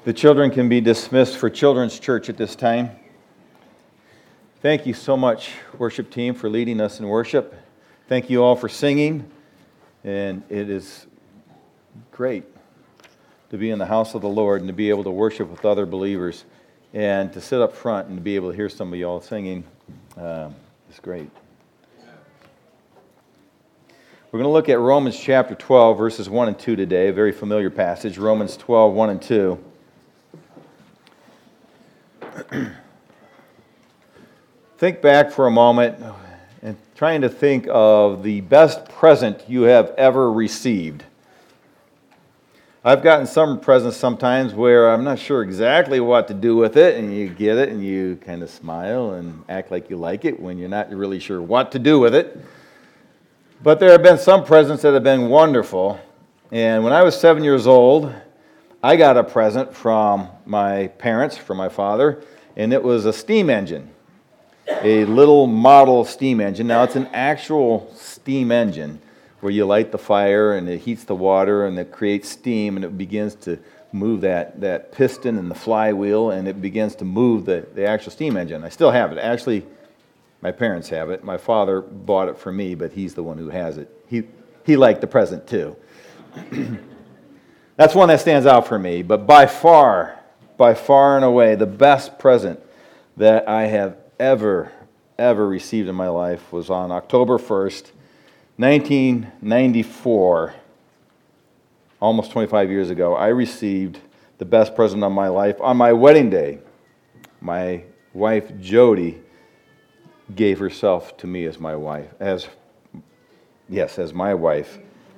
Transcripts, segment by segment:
The children can be dismissed for Children's Church at this time. Thank you so much, worship team, for leading us in worship. Thank you all for singing. And it is great to be in the house of the Lord and to be able to worship with other believers and to sit up front and to be able to hear some of y'all singing. It's great. We're going to look at Romans chapter 12, verses 1 and 2 today, a very familiar passage, Romans 12, 1 and 2. Think back for a moment and trying to think of the best present you have ever received. I've gotten some presents sometimes where I'm not sure exactly what to do with it, and you get it and you kind of smile and act like you like it when you're not really sure what to do with it. But there have been some presents that have been wonderful. And when I was 7 years old, I got a present from my parents, from my father, and it was a steam engine, a little model steam engine. Now, it's an actual steam engine where you light the fire and it heats the water and it creates steam and it begins to move that piston and the flywheel and it begins to move the actual steam engine. I still have it. Actually, my parents have it. My father bought it for me, but he's the one who has it. He liked the present too. That's one that stands out for me. But by far and away, the best present that I have ever received in my life was on October 1st, 1994, almost 25 years ago. I received the best present of my life on my wedding day. My wife, Jody, gave herself to me as my wife, as my wife.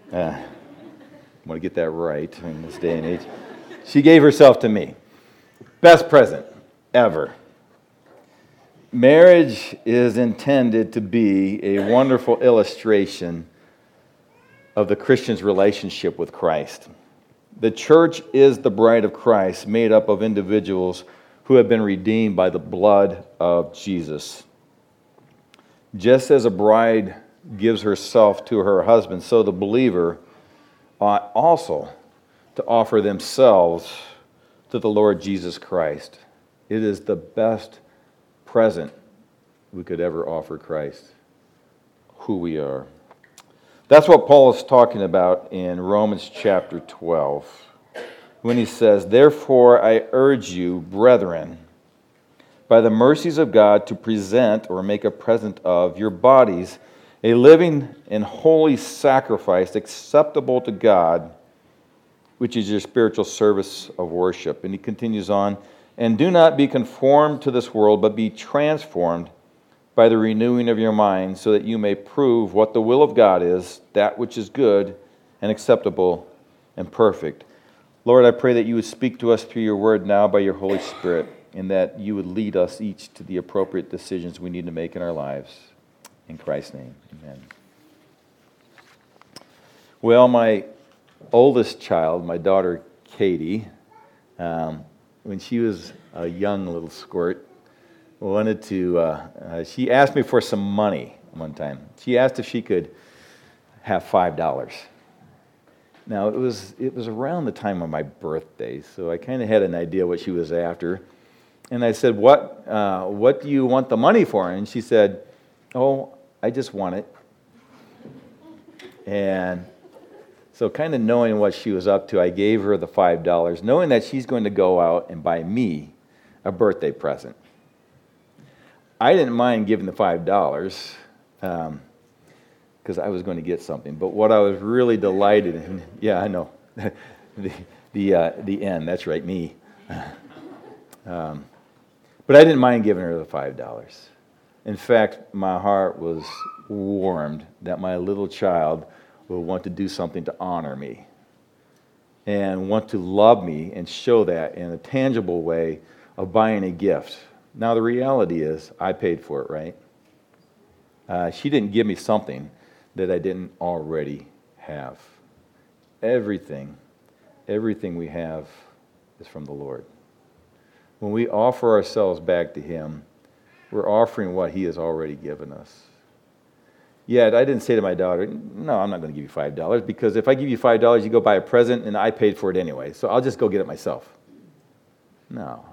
I want to get that right in this day and age. She gave herself to me. Best present ever. Marriage is intended to be a wonderful illustration of the Christian's relationship with Christ. The church is the bride of Christ, made up of individuals who have been redeemed by the blood of Jesus. Just as a bride gives herself to her husband, so the believer ought also to offer themselves to the Lord Jesus Christ. It is the best present we could ever offer Christ, who we are. That's what Paul is talking about in Romans chapter 12, when he says, "Therefore I urge you, brethren, by the mercies of God, to present or make a present of your bodies a living and holy sacrifice acceptable to God, which is your spiritual service of worship." And he continues on, "And do not be conformed to this world, but be transformed by the renewing of your mind, so that you may prove what the will of God is, that which is good and acceptable and perfect." Lord, I pray that you would speak to us through your word now by your Holy Spirit, and that you would lead us each to the appropriate decisions we need to make in our lives. In Christ's name, amen. Well, my oldest child, my daughter Katie, when she was a young little squirt, she asked me for some money one time. She asked if she could have $5. Now, it was around the time of my birthday, so I kind of had an idea what she was after. And I said, what do you want the money for? And she said, "Oh, I just want it." And so kind of knowing what she was up to, I gave her the $5, knowing that she's going to go out and buy me a birthday present. I didn't mind giving the $5 because I was going to get something. But what I was really delighted in, yeah, I know, the end, that's right, me. But I didn't mind giving her the $5. In fact, my heart was warmed that my little child would want to do something to honor me and want to love me and show that in a tangible way of buying a gift. Now, the reality is I paid for it, right? She didn't give me something that I didn't already have. Everything we have is from the Lord. When we offer ourselves back to Him, we're offering what He has already given us. Yet, I didn't say to my daughter, "No, I'm not going to give you $5, because if I give you $5, you go buy a present, and I paid for it anyway, so I'll just go get it myself." No.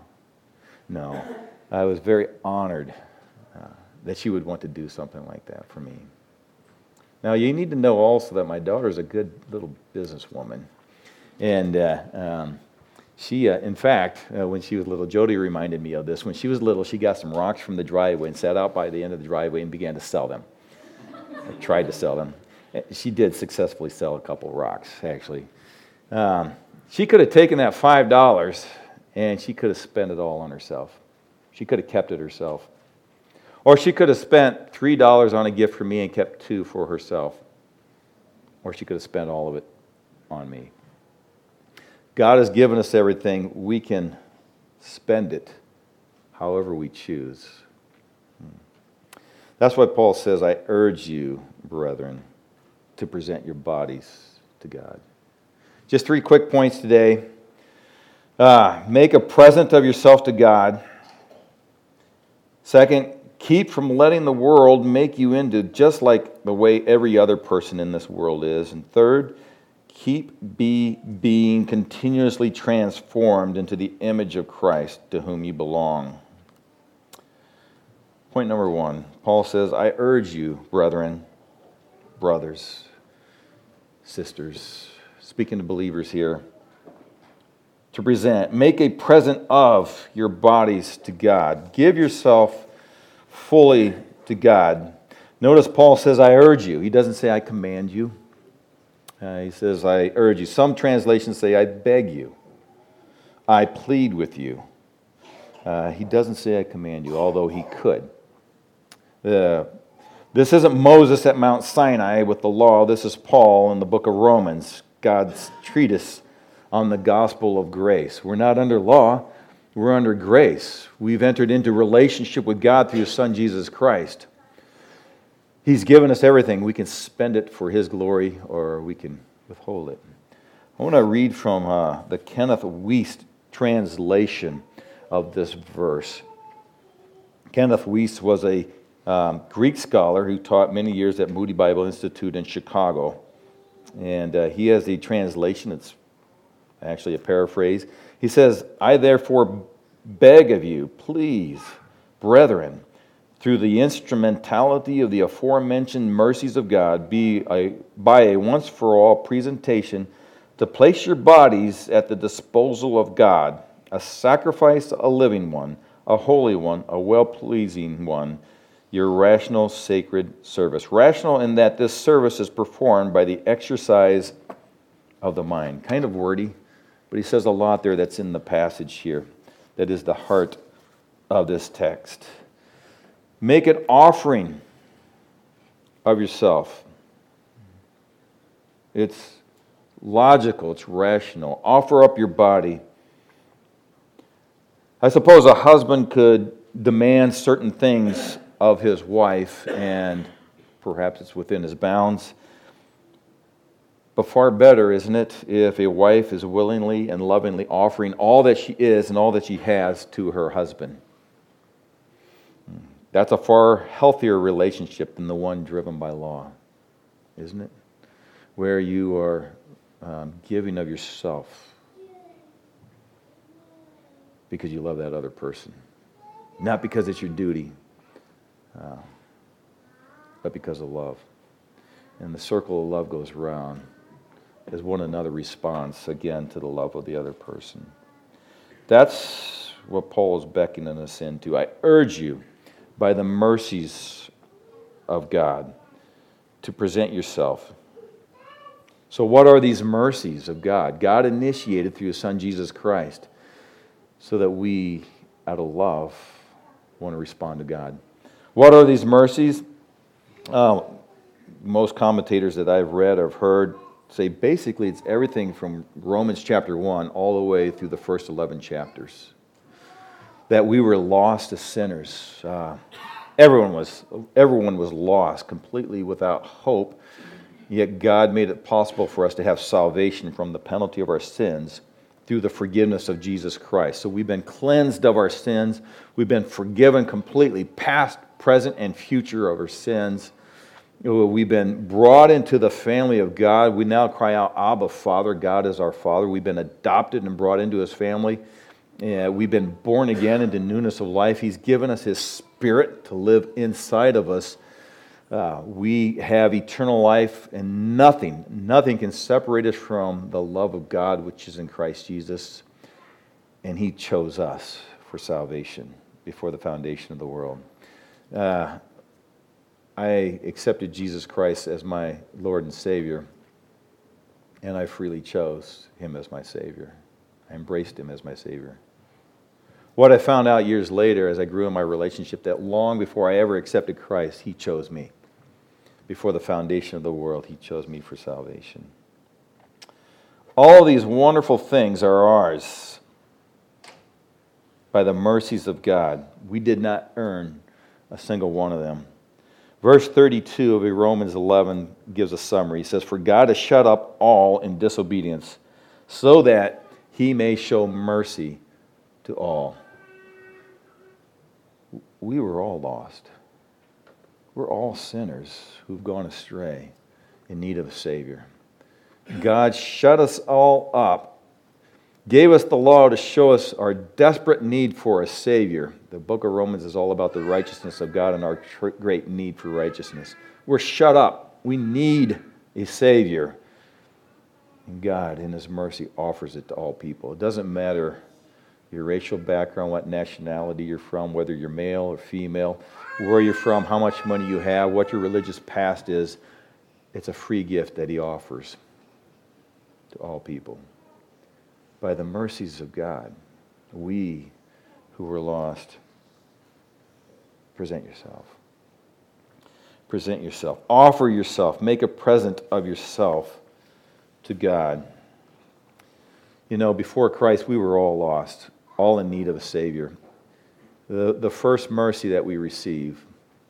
I was very honored that she would want to do something like that for me. Now, you need to know also that my daughter is a good little businesswoman. And she, in fact, when she was little, Jody reminded me of this. When she was little, she got some rocks from the driveway and sat out by the end of the driveway and began to sell them. Or tried to sell them. She did successfully sell a couple rocks, actually. She could have taken that $5 and she could have spent it all on herself. She could have kept it herself. Or she could have spent $3 on a gift for me and kept $2 for herself. Or she could have spent all of it on me. God has given us everything. We can spend it however we choose. That's why Paul says, I urge you, brethren, to present your bodies to God. Just 3 quick points today. Make a present of yourself to God. Second, keep from letting the world make you into just like the way every other person in this world is. And third, keep being continuously transformed into the image of Christ to whom you belong. Point number 1, Paul says, I urge you, brethren, brothers, sisters, speaking to believers here, to make a present of your bodies to God. Give yourself fully to God. Notice Paul says, I urge you. He doesn't say, I command you. He says, I urge you. Some translations say, I beg you. I plead with you. He doesn't say, I command you, although he could. This isn't Moses at Mount Sinai with the law. This is Paul in the book of Romans, God's treatise on the gospel of grace. We're not under law. We're under grace. We've entered into relationship with God through His Son, Jesus Christ. He's given us everything. We can spend it for His glory or we can withhold it. I want to read from the Kenneth Wuest translation of this verse. Kenneth Wuest was a Greek scholar who taught many years at Moody Bible Institute in Chicago. And he has a translation. It's actually a paraphrase. He says, I therefore beg of you, please, brethren, through the instrumentality of the aforementioned mercies of God, by a once-for-all presentation, to place your bodies at the disposal of God, a sacrifice, a living one, a holy one, a well-pleasing one, your rational, sacred service. Rational in that this service is performed by the exercise of the mind. Kind of wordy, but he says a lot there that's in the passage here. That is the heart of this text. Make an offering of yourself. It's logical, it's rational. Offer up your body. I suppose a husband could demand certain things of his wife, and perhaps it's within his bounds. But far better, isn't it, if a wife is willingly and lovingly offering all that she is and all that she has to her husband. That's a far healthier relationship than the one driven by law, isn't it? Where you are giving of yourself because you love that other person. Not because it's your duty, but because of love. And the circle of love goes round as one another responds again to the love of the other person. That's what Paul is beckoning us into. I urge you, by the mercies of God, to present yourself. So what are these mercies of God? God initiated through His Son, Jesus Christ, so that we, out of love, want to respond to God. What are these mercies? Most commentators that I've read or heard say basically it's everything from Romans chapter 1 all the way through the first 11 chapters. That we were lost as sinners. Everyone was lost, completely without hope. Yet God made it possible for us to have salvation from the penalty of our sins through the forgiveness of Jesus Christ. So we've been cleansed of our sins. We've been forgiven completely, past, present, and future of our sins. We've been brought into the family of God. We now cry out, Abba, Father. God is our Father. We've been adopted and brought into His family. We've been born again into newness of life. He's given us His Spirit to live inside of us. We have eternal life, and nothing can separate us from the love of God which is in Christ Jesus. And He chose us for salvation before the foundation of the world. I accepted Jesus Christ as my Lord and Savior, and I freely chose Him as my Savior. I embraced Him as my Savior. What I found out years later as I grew in my relationship, that long before I ever accepted Christ, He chose me. Before the foundation of the world, He chose me for salvation. All these wonderful things are ours by the mercies of God. We did not earn a single one of them. Verse 32 of Romans 11 gives a summary. He says, "For God has shut up all in disobedience, so that He may show mercy to all." We were all lost. We're all sinners who've gone astray in need of a Savior. God shut us all up, gave us the law to show us our desperate need for a Savior. The book of Romans is all about the righteousness of God and our great need for righteousness. We're shut up. We need a Savior. And God, in His mercy, offers it to all people. It doesn't matter your racial background, what nationality you're from, whether you're male or female, where you're from, how much money you have, what your religious past is. It's a free gift that He offers to all people. By the mercies of God, we who were lost, present yourself. Present yourself. Offer yourself. Make a present of yourself to God. You know, before Christ, we were all lost, all in need of a Savior. The first mercy that we receive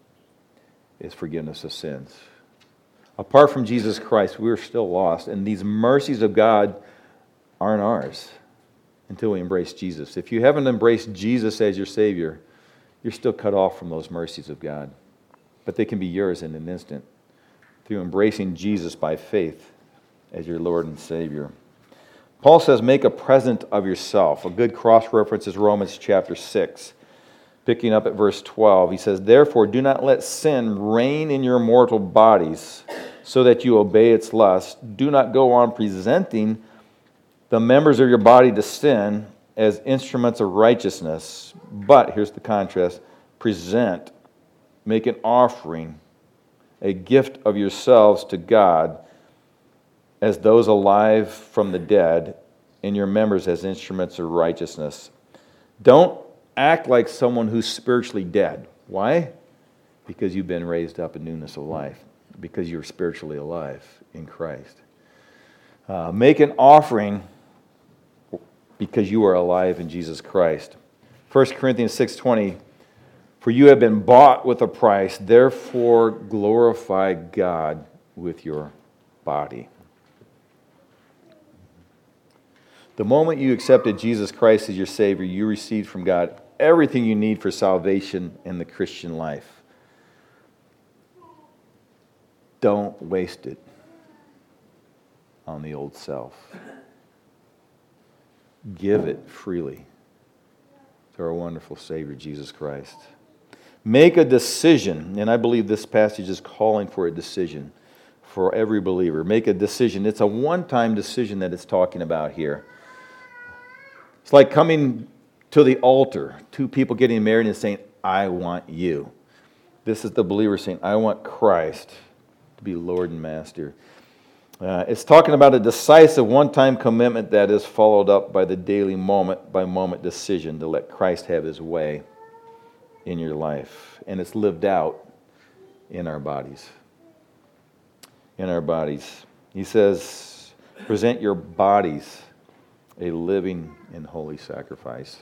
is forgiveness of sins. Apart from Jesus Christ, we were still lost, and these mercies of God aren't ours until we embrace Jesus. If you haven't embraced Jesus as your Savior, you're still cut off from those mercies of God. But they can be yours in an instant through embracing Jesus by faith as your Lord and Savior. Paul says, make a present of yourself. A good cross-reference is Romans chapter 6. Picking up at verse 12, he says, "Therefore do not let sin reign in your mortal bodies, so that you obey its lust. Do not go on presenting the members of your body to sin as instruments of righteousness. But," here's the contrast, "present, make an offering, a gift of yourselves to God, as those alive from the dead, and your members as instruments of righteousness." Don't act like someone who's spiritually dead. Why? Because you've been raised up in newness of life. Because you're spiritually alive in Christ. Make an offering because you are alive in Jesus Christ. 1 Corinthians 6:20, "For you have been bought with a price, therefore glorify God with your body." The moment you accepted Jesus Christ as your Savior, you received from God everything you need for salvation in the Christian life. Don't waste it on the old self. Give it freely to our wonderful Savior, Jesus Christ. Make a decision, and I believe this passage is calling for a decision for every believer. Make a decision. It's a one-time decision that it's talking about here. It's like coming to the altar, two people getting married and saying, "I want you." This is the believer saying, "I want Christ to be Lord and Master." It's talking about a decisive one-time commitment that is followed up by the daily moment-by-moment decision to let Christ have His way in your life. And it's lived out in our bodies. In our bodies. He says, present your bodies a living and holy sacrifice.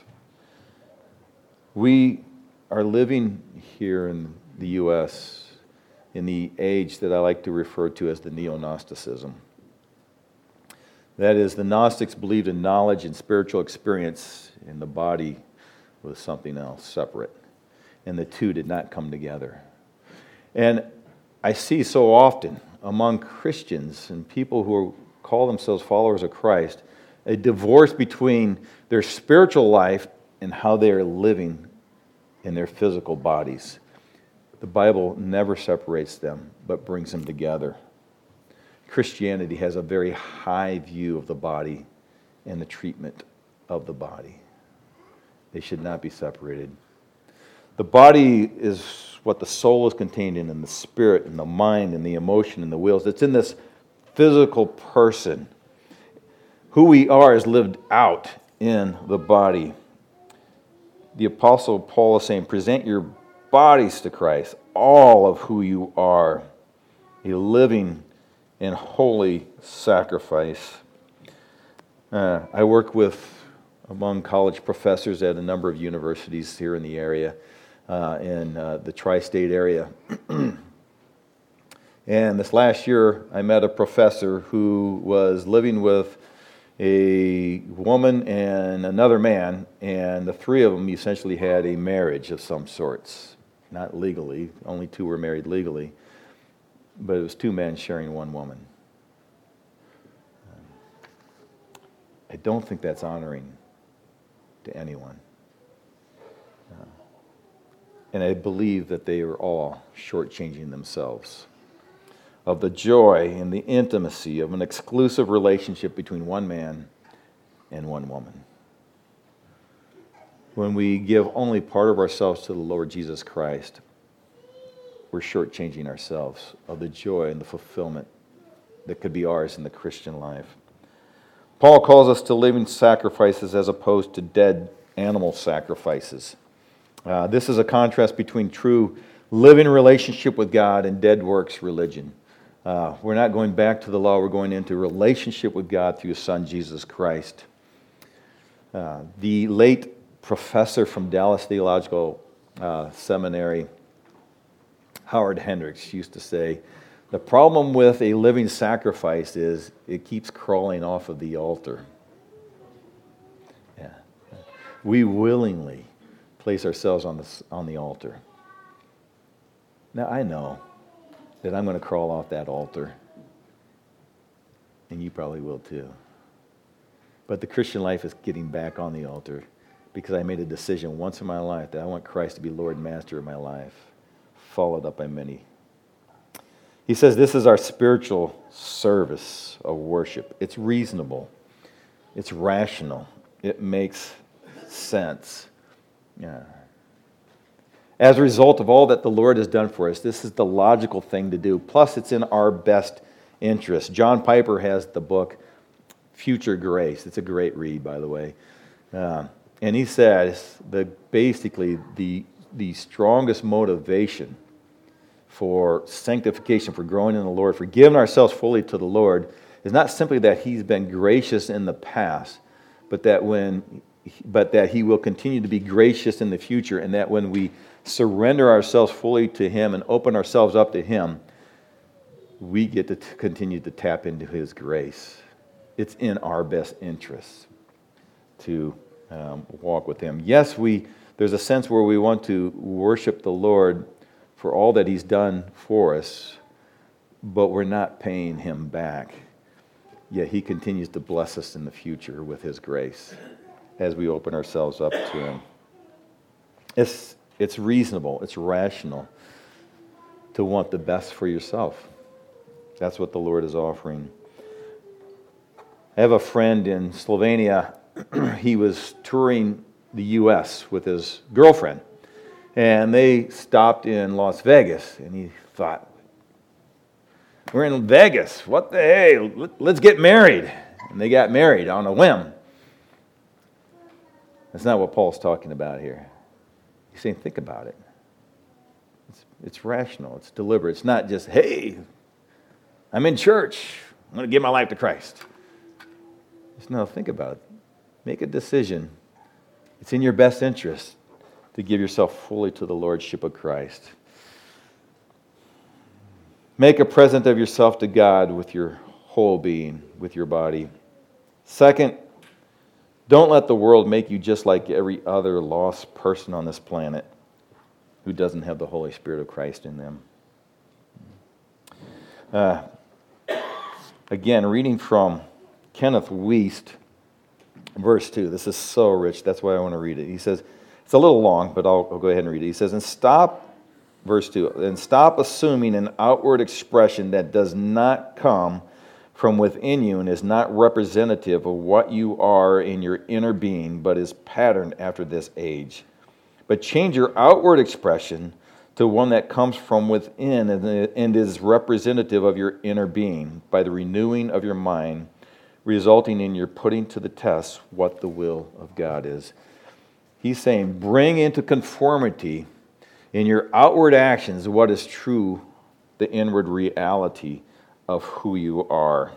We are living here in the U.S. in the age that I like to refer to as the neo-Gnosticism. That is, the Gnostics believed in knowledge and spiritual experience, and the body was something else, separate. And the two did not come together. And I see so often among Christians and people who call themselves followers of Christ, a divorce between their spiritual life and how they are living in their physical bodies. The Bible never separates them, but brings them together. Christianity has a very high view of the body and the treatment of the body. They should not be separated. The body is what the soul is contained in, and the spirit, and the mind, and the emotion, and the wills. It's in this physical person. Who we are is lived out in the body. The Apostle Paul is saying, present your bodies to Christ, all of who you are, a living and holy sacrifice. I work among college professors at a number of universities here in the area, in the tri-state area. And this last year, I met a professor who was living with a woman and another man, and the three of them essentially had a marriage of some sorts. Not legally, only two were married legally, but it was two men sharing one woman. I don't think that's honoring to anyone. And I believe that they are all shortchanging themselves of the joy and the intimacy of an exclusive relationship between one man and one woman. When we give only part of ourselves to the Lord Jesus Christ, we're shortchanging ourselves of the joy and the fulfillment that could be ours in the Christian life. Paul calls us to living sacrifices as opposed to dead animal sacrifices. This is a contrast between true living relationship with God and dead works religion. We're not going back to the law. We're going into relationship with God through His Son, Jesus Christ. The late professor from Dallas Theological Seminary, Howard Hendricks, used to say, the problem with a living sacrifice is it keeps crawling off of the altar. Yeah. We willingly place ourselves on the altar. Now, I know that I'm going to crawl off that altar, and you probably will too. But the Christian life is getting back on the altar because I made a decision once in my life that I want Christ to be Lord and Master of my life, followed up by many. He says this is our spiritual service of worship. It's reasonable. It's rational. It makes sense. Yeah. As a result of all that the Lord has done for us, this is the logical thing to do. Plus, it's in our best interest. John Piper has the book Future Grace. It's a great read, by the way. And he says that basically the strongest motivation for sanctification, for growing in the Lord, for giving ourselves fully to the Lord, is not simply that He's been gracious in the past, but that He will continue to be gracious in the future, and that when we surrender ourselves fully to Him and open ourselves up to Him, we get to continue to tap into His grace. It's in our best interest to walk with Him. Yes, there's a sense where we want to worship the Lord for all that He's done for us, but we're not paying Him back. Yet He continues to bless us in the future with His grace as we open ourselves up to Him. It's reasonable, it's rational to want the best for yourself. That's what the Lord is offering. I have a friend in Slovenia. He was touring the U.S. with his girlfriend. And they stopped in Las Vegas, and he thought, we're in Vegas, what the hey, let's get married. And they got married on a whim. That's not what Paul's talking about here. He's saying, think about it. It's rational, it's deliberate. It's not just, hey, I'm in church, I'm going to give my life to Christ. It's no, think about it. Make a decision. It's in your best interest to give yourself fully to the Lordship of Christ. Make a present of yourself to God with your whole being, with your body. Second, don't let the world make you just like every other lost person on this planet who doesn't have the Holy Spirit of Christ in them. Again, reading from Kenneth Wuest, Verse 2, this is so rich, that's why I want to read it. He says, it's a little long, but I'll go ahead and read it. He says, verse 2, and stop assuming an outward expression that does not come from within you and is not representative of what you are in your inner being, but is patterned after this age. But change your outward expression to one that comes from within and is representative of your inner being by the renewing of your mind, resulting in your putting to the test what the will of God is. He's saying, bring into conformity in your outward actions what is true, the inward reality of who you are.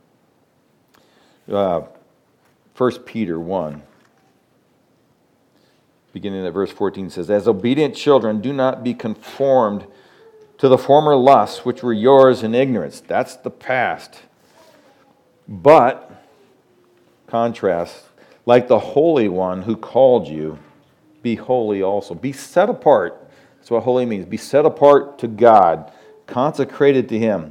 1 Peter 1, beginning at verse 14, says, as obedient children, do not be conformed to the former lusts which were yours in ignorance. That's the past. But, contrast, like the Holy One who called you, be holy also. Be set apart. That's what holy means. Be set apart to God, consecrated to Him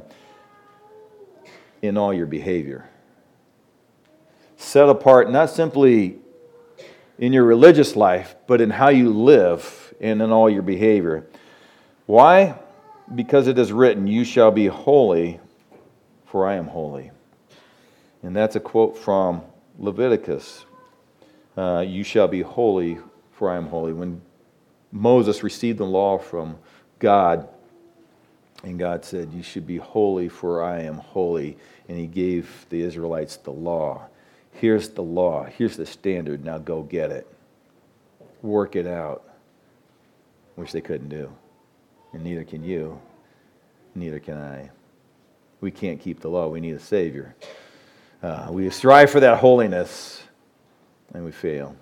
in all your behavior. Set apart not simply in your religious life, but in how you live and in all your behavior. Why? Because it is written, you shall be holy, for I am holy. And that's a quote from Leviticus. You shall be holy, for I am holy. When Moses received the law from God, and God said, you should be holy, for I am holy. And He gave the Israelites the law. Here's the law. Here's the standard. Now go get it. Work it out. Which they couldn't do. And neither can you. Neither can I. We can't keep the law. We need a Savior. We strive for that holiness, and we fail.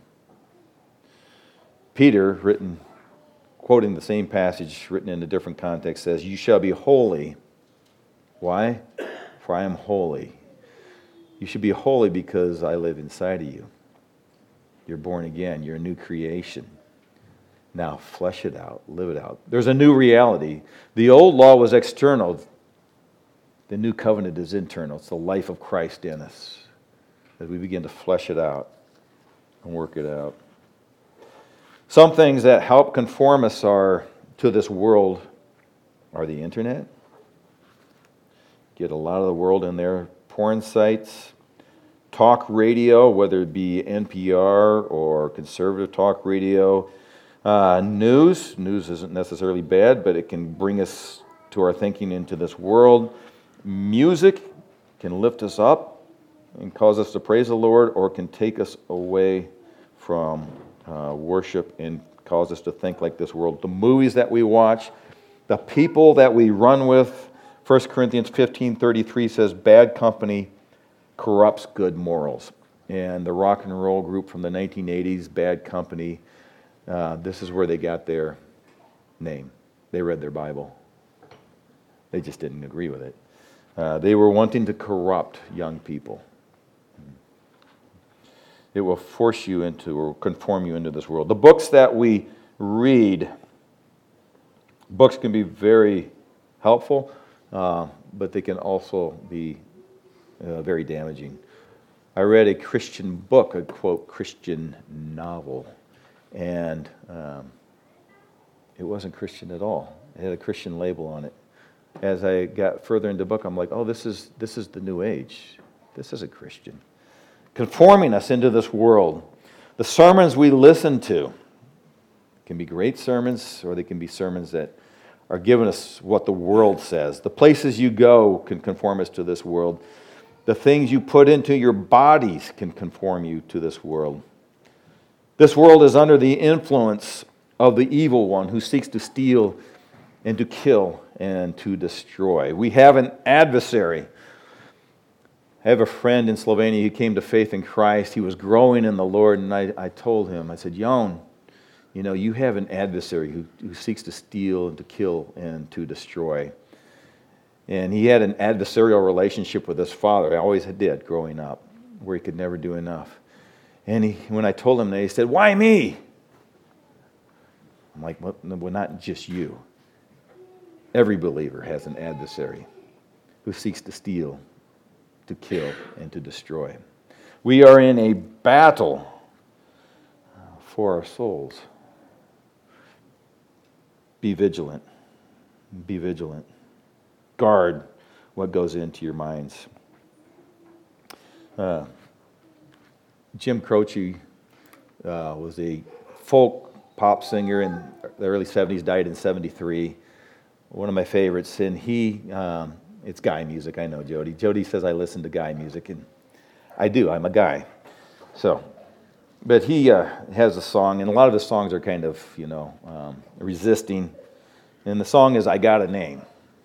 Peter, quoting the same passage, written in a different context, says, you shall be holy. Why? For I am holy. You should be holy because I live inside of you. You're born again. You're a new creation. Now flesh it out. Live it out. There's a new reality. The old law was external. The new covenant is internal. It's the life of Christ in us as we begin to flesh it out and work it out. Some things that help conform us to this world are the internet. Get a lot of the world in there. Porn sites, talk radio, whether it be NPR or conservative talk radio. News isn't necessarily bad, but it can bring us to our thinking into this world. Music can lift us up and cause us to praise the Lord, or can take us away from worship and cause us to think like this world. The movies that we watch, the people that we run with. 1 Corinthians 15:33 says, bad company corrupts good morals. And the rock and roll group from the 1980s, Bad Company, this is where they got their name. They read their Bible. They just didn't agree with it. They were wanting to corrupt young people. It will force you into, or conform you into this world. The books that we read, books can be very helpful, but they can also be very damaging. I read a Christian book, a quote, Christian novel, and it wasn't Christian at all. It had a Christian label on it. As I got further into the book, I'm like, oh, this is the new age. This isn't Christian. Conforming us into this world. The sermons we listen to can be great sermons, or they can be sermons that are giving us what the world says. The places you go can conform us to this world. The things you put into your bodies can conform you to this world. This world is under the influence of the evil one who seeks to steal and to kill and to destroy. We have an adversary. I have a friend in Slovenia who came to faith in Christ. He was growing in the Lord, and I told him, I said, Jon, you have an adversary who seeks to steal and to kill and to destroy. And he had an adversarial relationship with his father. I always did growing up, where he could never do enough. And when I told him that, he said, why me? I'm like, well, not just you. Every believer has an adversary who seeks to steal, to kill, and to destroy. We are in a battle for our souls. Be vigilant. Be vigilant. Guard what goes into your minds. Jim Croce was a folk pop singer in the early 70s, died in 73. One of my favorites, and it's guy music, I know, Jody. Jody says I listen to guy music, and I do, I'm a guy. But he has a song, and a lot of his songs are kind of, resisting. And the song is I Got a Name.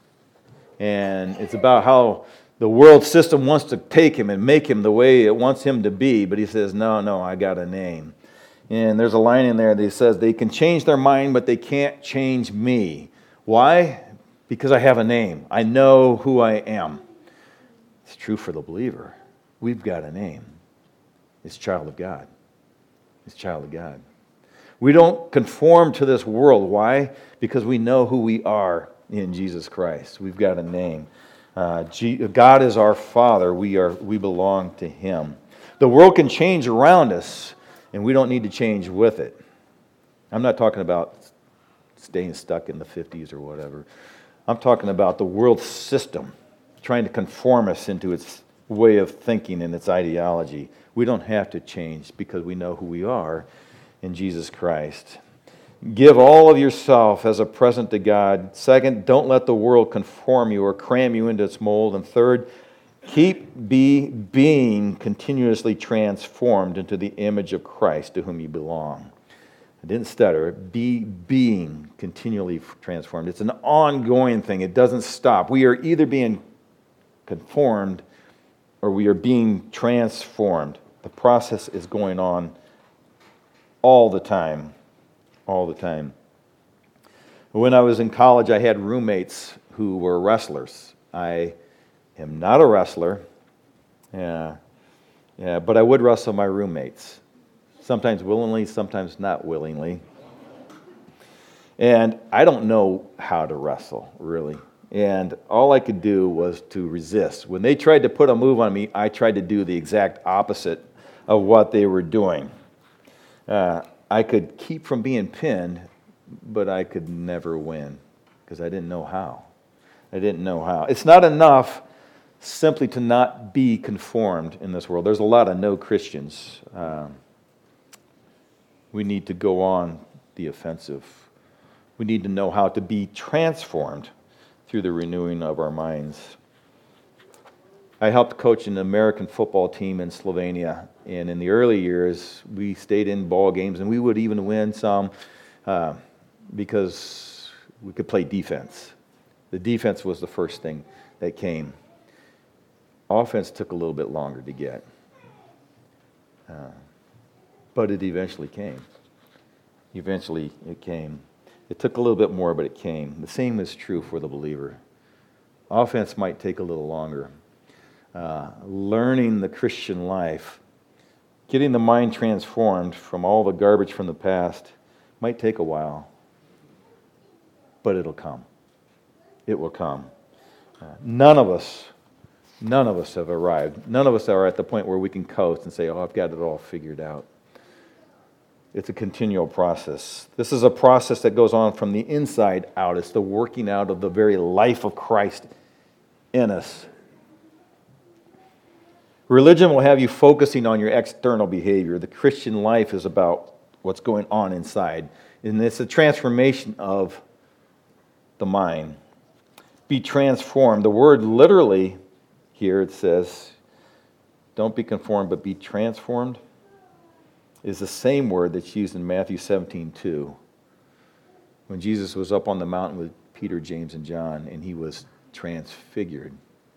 And it's about how the world system wants to take him and make him the way it wants him to be, but he says, no, I got a name. And there's a line in there that says, they can change their mind, but they can't change me. Why? Because I have a name. I know who I am. It's true for the believer. We've got a name. It's child of God. It's child of God. We don't conform to this world. Why? Because we know who we are in Jesus Christ. We've got a name. God is our Father. We belong to Him. The world can change around us, and we don't need to change with it. I'm not talking about staying stuck in the 50s or whatever. I'm talking about the world system trying to conform us into its way of thinking and its ideology. We don't have to change because we know who we are in Jesus Christ. Give all of yourself as a present to God. Second, don't let the world conform you or cram you into its mold. And third, keep being continuously transformed into the image of Christ to whom you belong. I didn't stutter. Be being continually transformed. It's an ongoing thing. It doesn't stop. We are either being conformed or we are being transformed. The process is going on all the time. All the time. When I was in college, I had roommates who were wrestlers. I am not a wrestler, but I would wrestle my roommates. Sometimes willingly, sometimes not willingly. And I don't know how to wrestle, really. And all I could do was to resist. When they tried to put a move on me, I tried to do the exact opposite of what they were doing. I could keep from being pinned, but I could never win because I didn't know how. I didn't know how. It's not enough simply to not be conformed in this world. There's a lot of no Christians. We need to go on the offensive. We need to know how to be transformed through the renewing of our minds. I helped coach an American football team in Slovenia, and in the early years, we stayed in ball games, and we would even win some because we could play defense. The defense was the first thing that came. Offense took a little bit longer to get, but it eventually came. Eventually, it came. It took a little bit more, but it came. The same is true for the believer. Offense might take a little longer. Learning the Christian life, getting the mind transformed from all the garbage from the past might take a while, but it'll come. It will come. None of us have arrived. None of us are at the point where we can coast and say, I've got it all figured out. It's a continual process. This is a process that goes on from the inside out. It's the working out of the very life of Christ in us. Religion will have you focusing on your external behavior. The Christian life is about what's going on inside. And it's a transformation of the mind. Be transformed. The word literally here, it says, don't be conformed, but be transformed, is the same word that's used in Matthew 17:2. When Jesus was up on the mountain with Peter, James, and John, and he was transfigured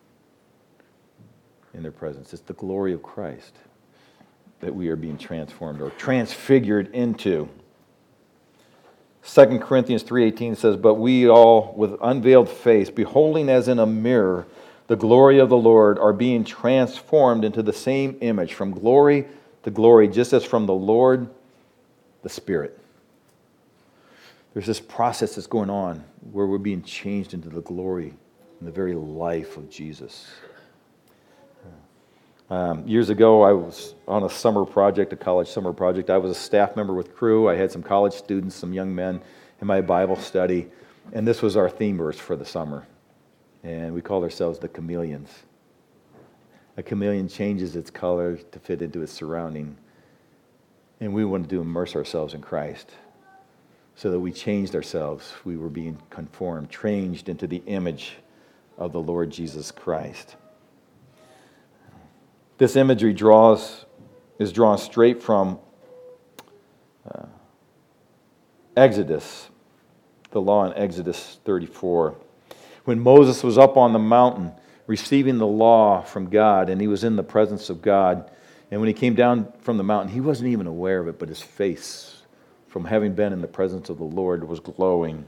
in their presence. It's the glory of Christ that we are being transformed or transfigured into. 2 Corinthians 3:18 says, but we all, with unveiled face, beholding as in a mirror the glory of the Lord, are being transformed into the same image, from glory to glory, just as from the Lord, the Spirit. There's this process that's going on where we're being changed into the glory and the very life of Jesus. Years ago, I was on a summer project, a college summer project. I was a staff member with Cru. I had some college students, some young men in my Bible study, and this was our theme verse for the summer. And we called ourselves the chameleons. A chameleon changes its color to fit into its surrounding, and we wanted to immerse ourselves in Christ so that we changed ourselves. We were being conformed, changed into the image of the Lord Jesus Christ. This imagery is drawn straight from Exodus, the law in Exodus 34. When Moses was up on the mountain receiving the law from God, and he was in the presence of God, and when he came down from the mountain, he wasn't even aware of it, but his face, from having been in the presence of the Lord, was glowing.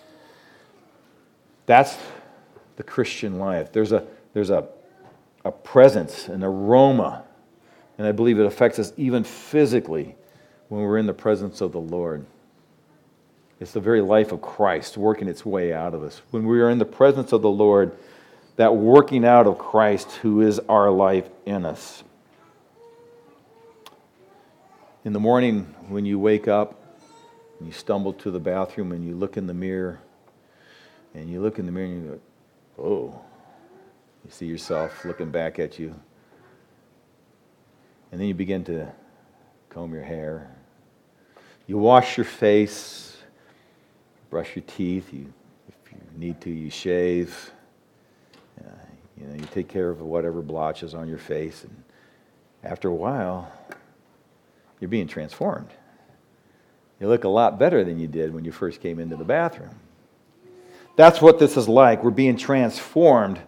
That's the Christian life. There's a presence, an aroma, and I believe it affects us even physically when we're in the presence of the Lord. It's the very life of Christ working its way out of us. When we are in the presence of the Lord, that working out of Christ who is our life in us. In the morning when you wake up, and you stumble to the bathroom and you look in the mirror, and you go, oh. You see yourself looking back at you. And then you begin to comb your hair. You wash your face, brush your teeth. If you need to, you shave. You take care of whatever blotches on your face. And after a while, you're being transformed. You look a lot better than you did when you first came into the bathroom. That's what this is like. We're being transformed.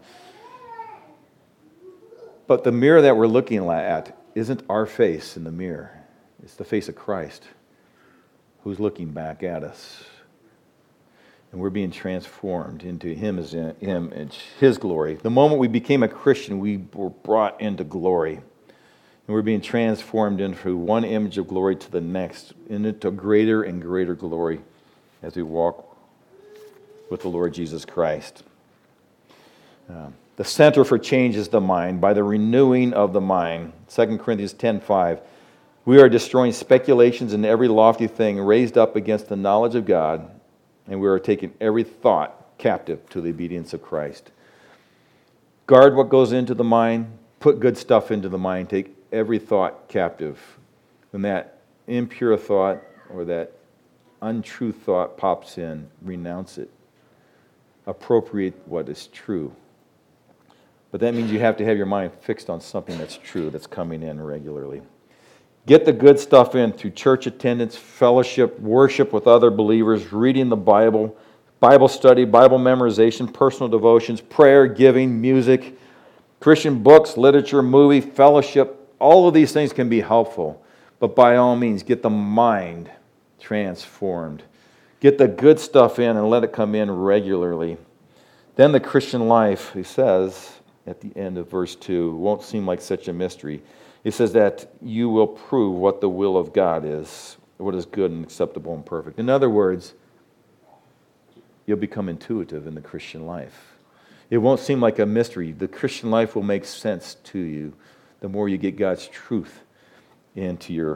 But the mirror that we're looking at isn't our face in the mirror. It's the face of Christ who's looking back at us. And we're being transformed into His image, His glory. The moment we became a Christian, we were brought into glory. And we're being transformed into one image of glory to the next, into greater and greater glory as we walk with the Lord Jesus Christ. The center for change is the mind, by the renewing of the mind. 2 Corinthians 10:5. We are destroying speculations and every lofty thing raised up against the knowledge of God, and we are taking every thought captive to the obedience of Christ. Guard what goes into the mind, put good stuff into the mind, take every thought captive. When that impure thought or that untrue thought pops in, renounce it. Appropriate what is true. But that means you have to have your mind fixed on something that's true, that's coming in regularly. Get the good stuff in through church attendance, fellowship, worship with other believers, reading the Bible, Bible study, Bible memorization, personal devotions, prayer, giving, music, Christian books, literature, movie, fellowship. All of these things can be helpful. But by all means, get the mind transformed. Get the good stuff in and let it come in regularly. Then the Christian life, he says, at the end of verse 2, won't seem like such a mystery. It says that you will prove what the will of God is, what is good and acceptable and perfect. In other words, you'll become intuitive in the Christian life. It won't seem like a mystery. The Christian life will make sense to you the more you get God's truth into your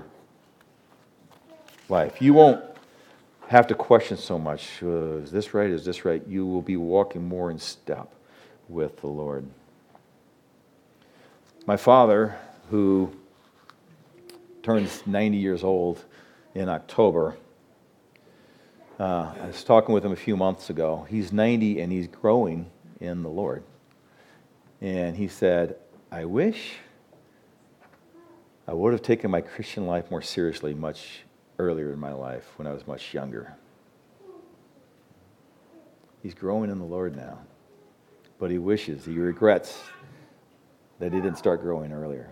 life. You won't have to question so much, is this right, is this right? You will be walking more in step with the Lord. My father, who turns 90 years old in October, I was talking with him a few months ago. He's 90 and he's growing in the Lord. And he said, I wish I would have taken my Christian life more seriously much earlier in my life when I was much younger. He's growing in the Lord now. But he regrets that he didn't start growing earlier.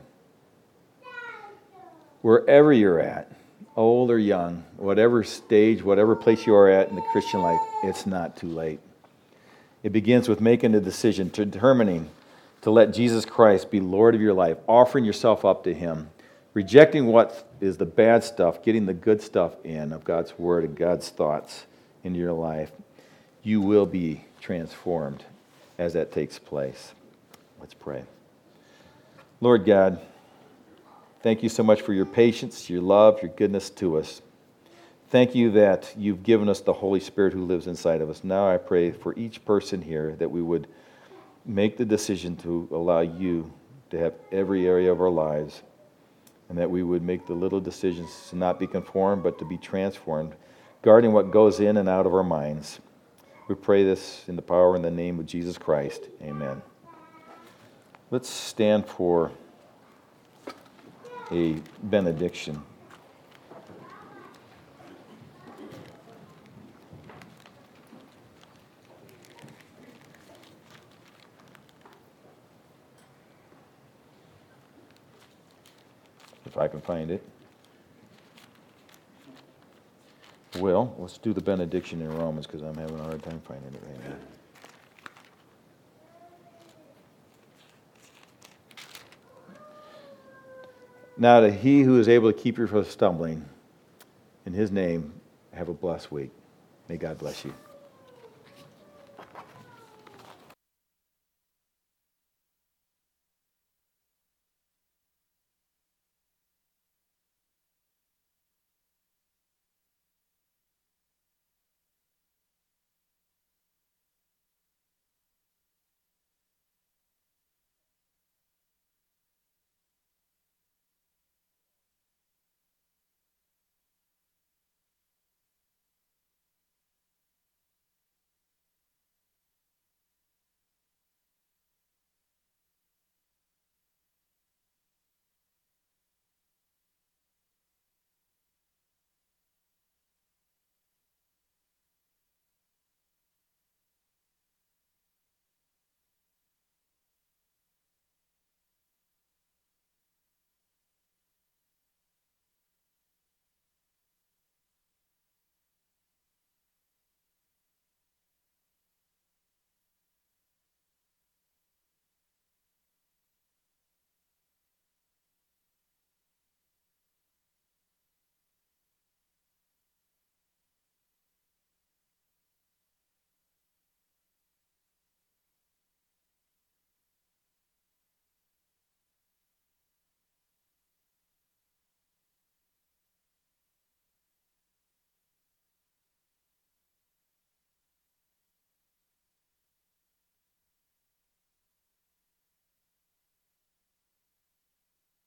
Wherever you're at, old or young, whatever stage, whatever place you are at in the Christian life, it's not too late. It begins with making a decision, determining to let Jesus Christ be Lord of your life, offering yourself up to Him, rejecting what is the bad stuff, getting the good stuff in of God's Word and God's thoughts into your life. You will be transformed as that takes place. Let's pray. Lord God, thank you so much for your patience, your love, your goodness to us. Thank you that you've given us the Holy Spirit who lives inside of us. Now I pray for each person here that we would make the decision to allow you to have every area of our lives, and that we would make the little decisions to not be conformed, but to be transformed, guarding what goes in and out of our minds. We pray this in the power and the name of Jesus Christ. Amen. Let's stand for a benediction. If I can find it. Well, let's do the benediction in Romans because I'm having a hard time finding it right now. Now to he who is able to keep you from stumbling, in his name, have a blessed week. May God bless you.